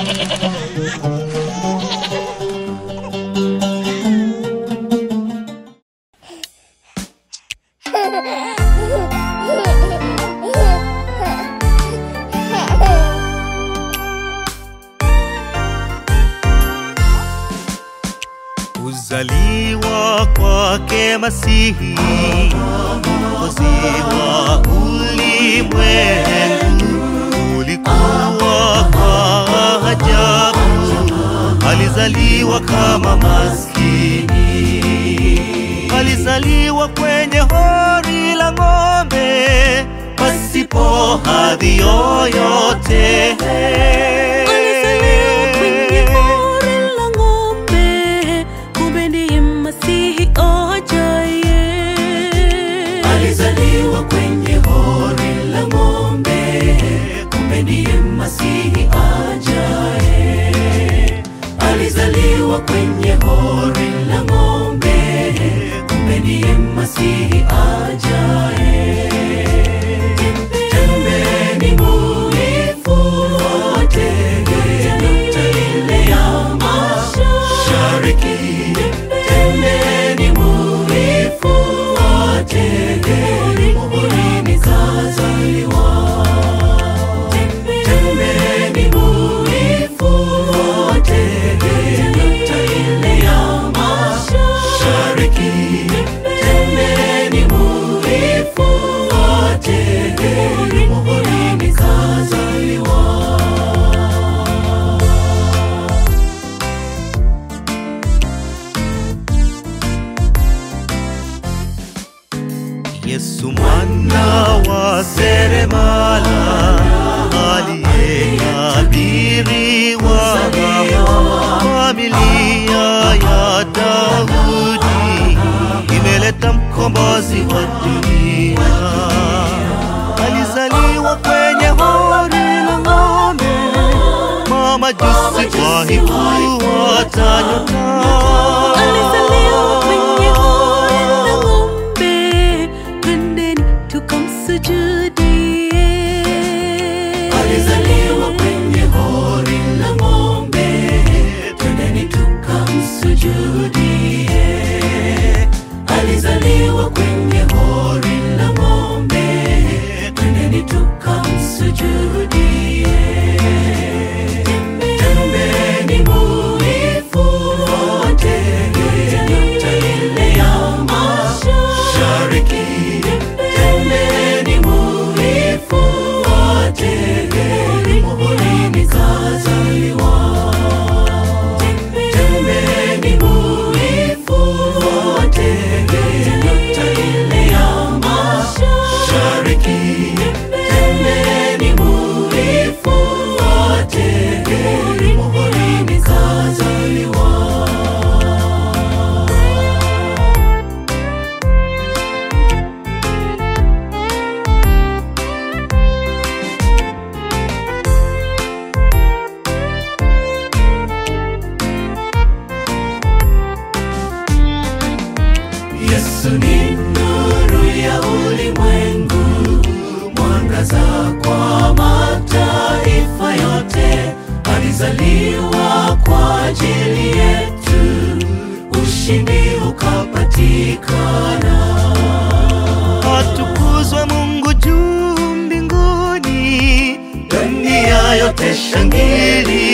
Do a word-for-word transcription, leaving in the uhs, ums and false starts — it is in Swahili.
Kuzaliwa kwake Masihi, Mwokozi wa ulimwengu, ulikuwa kwa ajabu. Alizaliwa kama maskini, alizaliwa kwenye hori la ng'ombe, pasipo hadhi yoyote. Alizaliwa kwenye hori la ng'ombe, kumbe ndiye Masihi ajaye. Alizaliwa kwenye hori la ng'ombe, kumbe ndiye Masihi ajaye. Tembeni muifuate nukta ile ya mashariki. Tembeni muifuate muhurini kazaliwa. Tembeni muifuate nukta ile ya mashariki. Tembeni muifuate muhurini kazaliwa. Yesu mwana wa seremala, aliyetabiriwa familia ya Daudi, imeleta mkombozi wa dunia. Alizaliwa kwenye hori la ng'ombe, mamajusi wahifuata nyota. Alizaliwa kwenye hori la ng'ombe, twendeni tukamsujudie. Alizaliwa kwenye hori la ng'ombe, twendeni tukamsujudie. Alizaliwa kwenye hori la ng'ombe, twendeni tukamsujudie. Tembeni muifuate nukta ile ya mashariki. Tembeni muifuate muhurini kazaliwa. Tembeni muifuate nukta ile ya mashariki. Tembeni muifuate muhurini kazaliwa. Yesu ni nuru ya ulimwengu, mwangaza kwa mataifa yote. Alizaliwa kwa ajili yetu, ushindi ukapatikana. Atukuzwe Mungu juu mbinguni, dunia yote shangilia.